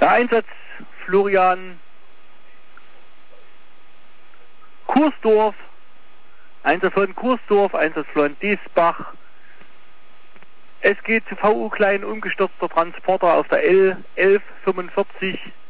Der Einsatz Florian Kursdorf, Einsatz von Kursdorf, Einsatz Florian Diesbach. Es geht zu VU Klein, umgestürzter Transporter auf der L 1145